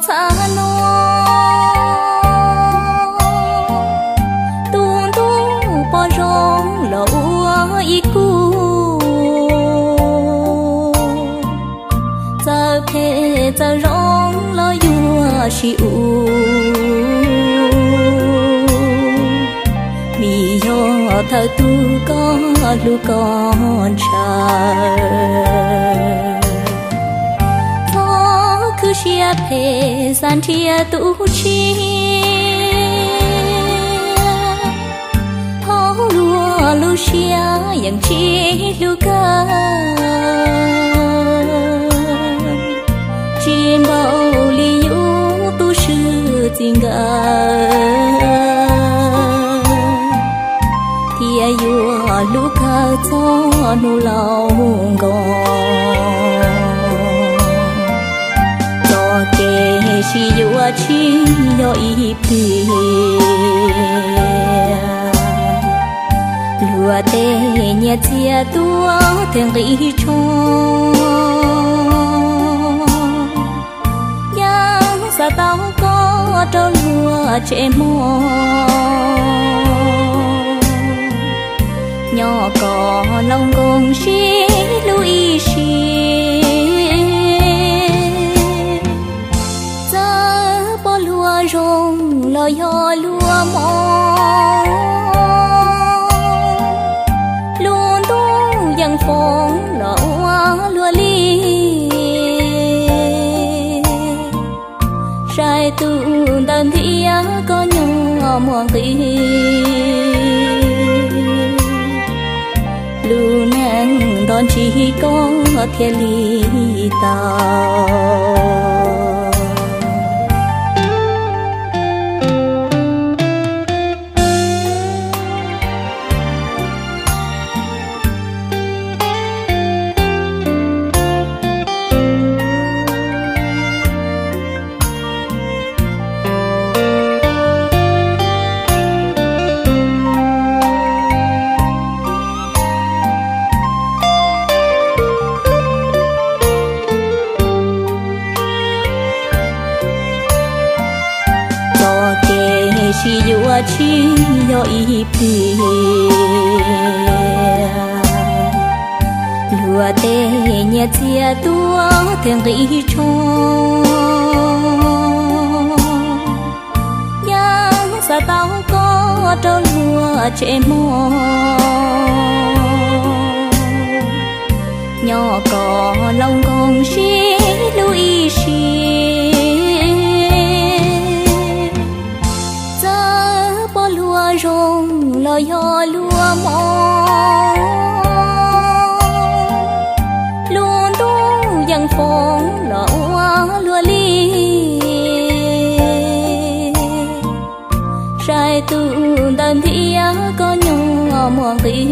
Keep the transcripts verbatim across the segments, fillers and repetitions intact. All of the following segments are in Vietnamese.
xa nó tuôn tu bỏ rong lỡ ý cu giờ phê giờ rong lỡ yua siu mi yo thơ tu có lu con chờ cứ chia phê san chia tu chia thó lúa lu chia yang chi lu ca chim bao li yu tu sư tình ga tia yu lu ca cho nu lòng gòn kê chi yu a chi yo i pi lúa tê nhẹ chia tua thèn ri chong yang sa tao có trâu lúa trẻ mò nhỏ có lòng gồng xí lui xí rong lo yo lúa mò luôn tu yang phong lo lúa li sai tu đàn thia có nhỏ mòn tí lu nang đón chỉ có thiên lý tao chi yu a chi yo i pi lúa tê nhẹ chia tua thèn ri chong yang sa tao có trâu lúa trẻ mò nhỏ có lòng gồng xí lui xí rong lo yo lúa mò luôn tu yang phong lo lúa li sai tu đàn thia có nhỏ mòn tí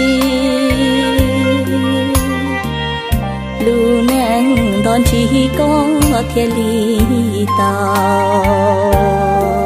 lu nang đón chỉ có thiên lý tao